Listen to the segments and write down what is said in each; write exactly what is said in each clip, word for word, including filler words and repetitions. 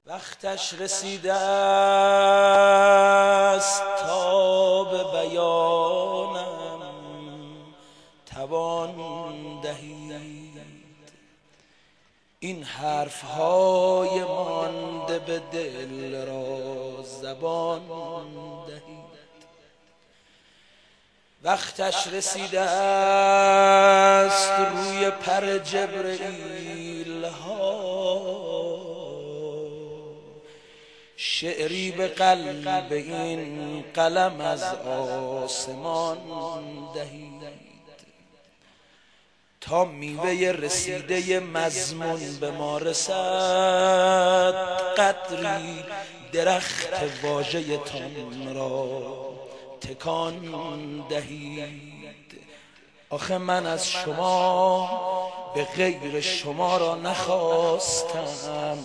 وقتش رسیده است تا به بیانم توان دهید. این حرفهای مانده به دل را زبان دهید. وقتش رسیده است روی پر جبرئیل ها شعری به قلب این قلم از آسمان دهید، تا میوه رسیده مضمون به ما رسد قدری درخت واژه تان را تکان دهید. آخه من از شما به غیر شما را نخواستم،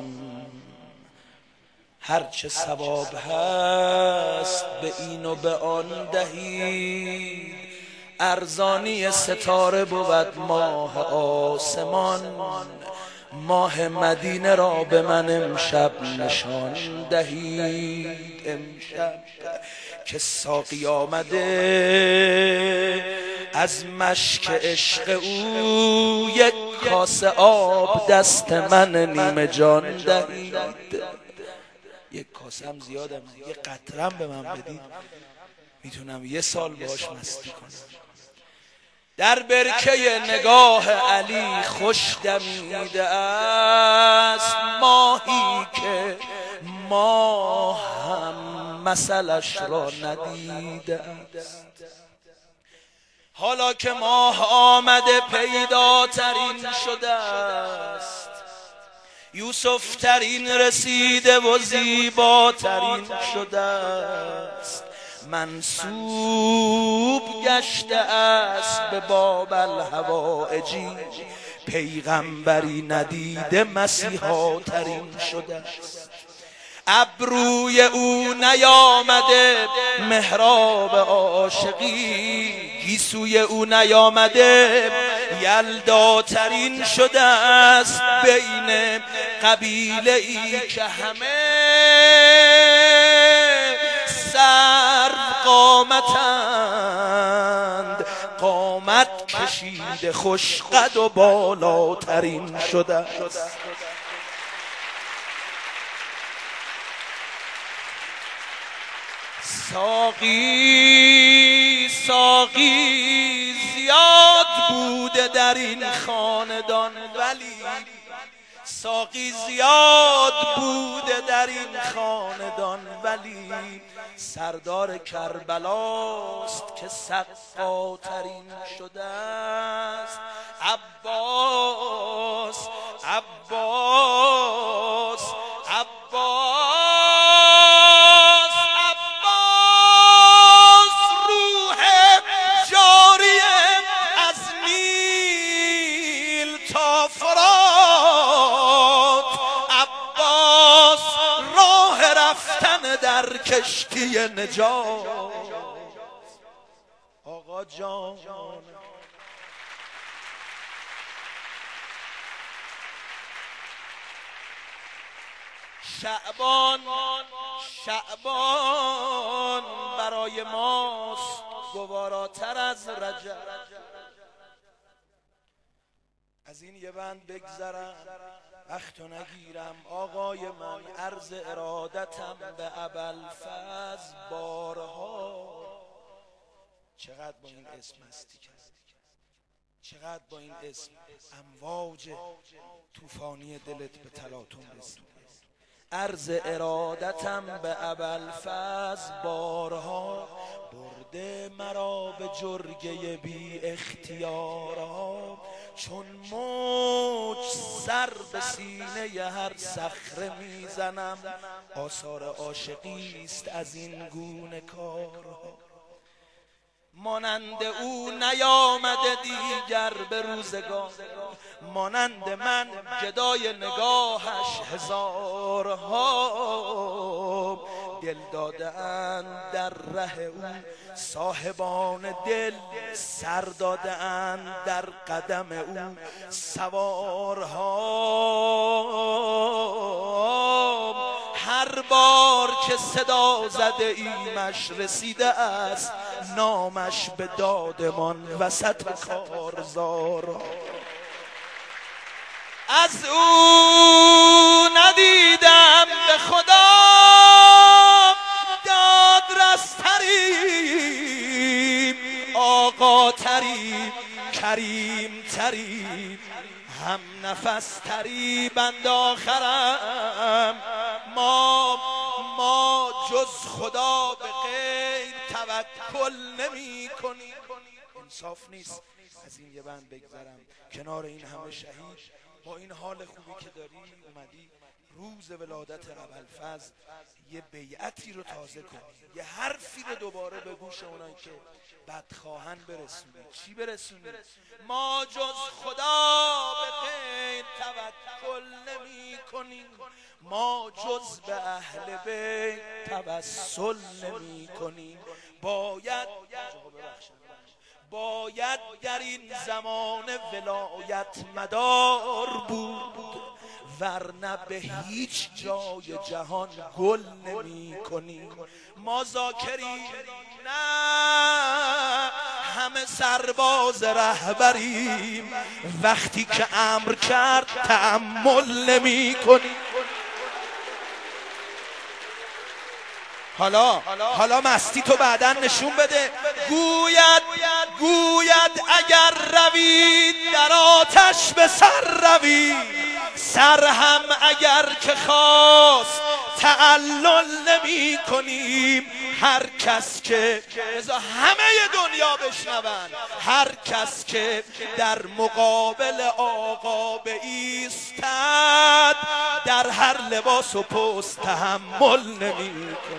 هرچه ثواب هست به این و به آن دهید. ارزانی ستاره بود ماه آسمان، ماه مدینه را به من امشب نشان دهید. امشب که ساقی آمده از مشک عشق او یک کاسه آب دست من نیمه جان دهید. یک کاسه هم زیادم، یه قطرم به من بدید میتونم یه سال باش مستی کنم. در برکه نگاه علی خوش دمیده است ماهی که ماه هم مثلش را ندیده است. حالا که ماه آمده پیداترین شده است، یوسف ترین رسیده و زیباترین شده است، منسوب گشته است به باب الحوائجی، پیغمبری ندیده مسیحا ترین شده است. ابروی او نیامده محراب عاشقی، گیسوی او نیامده یلداترین شده است بین قبیله ای که همه سرو قامتند، قامت کشیده خوش قد و بالاترین شده است. ساقی ساقی زیاد بوده در این خاندان، ولی ساقی زیاد بوده در این خاندان، ولی سردار کربلاست که سقاترین شده است. عباس عباس عباس در کشتی نجات. آقا جان شعبان شعبان برای ماست گواراتر از رجب. از این یه بند بگذرم وقتو نگیرم. آقای من عرض ارادتم به ابوالفضل بارها. چقدر با این اسم مستی کرد، چقدر با این اسم امواج طوفانی دلت به تلاطم رسید. عرض ارادتم به ابوالفضل بارها، برده مرا به جرگه بی اختیارها. چون موج سر به سینه هر صخره میزنم، آثار عاشقی است از این گونه کارها. مانند او نیامده دیگر به روزگار، مانند من گدای نگاهش هزارها. دل داده‌اند در ره او صاحبان دل، سر داده‌اند در قدم او سوارها. هر بار که صدا زده ایمش رسیده است نامش به دادمان وسط کارزار. از او ندیدم به خدا دادرستریم، آقا تریم، کریم تریم، هم نفس تری بند آخرم. ما ما جز خدا به غیر توکل نمی کنیم. انصاف نیست از این یه بند بگذرم کنار این همه شهید با این حال خوبی که داری اومدی روز ولادت ابوالفضل یه بیعتی رو تازه کنی، یه حرفی رو دوباره به گوش اونایی که بدخواهن برسونی. چی برسونی؟ ما جز خدا به غیر توکل نمی کنیم، ما جز به اهل بیت توسل نمی کنیم. باید باید در این زمان ولایت مدار بود، ورنه به هیچ جای جهان گل نمی کنیم. ما ذاکریم نه همه سرباز رهبریم، وقتی که امر کرد تأمل نمی کنیم. حالا حالا مستی تو بعداً نشون بده. گوید گوید اگر روید در آتش به سر روید، سر هم اگر که خواست تعلل نمی کنیم. هر کس که بذار همه دنیا بشنون، هر کس که در مقابل آقا بایستد در هر لباس و پست تحمل نمی کنیم.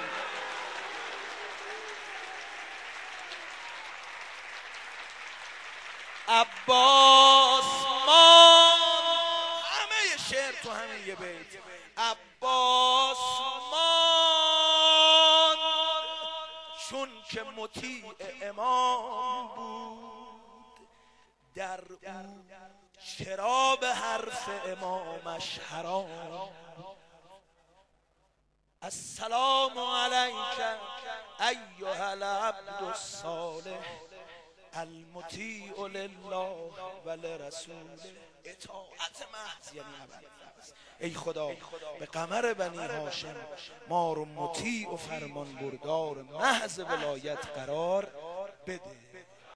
عباس مان، همه شعر تو همین یه بیت. عباس مان چون که مطیع امام بود، در او چرا به حرف امامش حرام. السلام علیک ایها العبد الصالح المطیع لله و لرسوله. اطاعت محض یعنی ابوالفضل. ای خدا به قمر بنی هاشم ما رو مطیع و فرمان بردار محض ولایت قرار بده.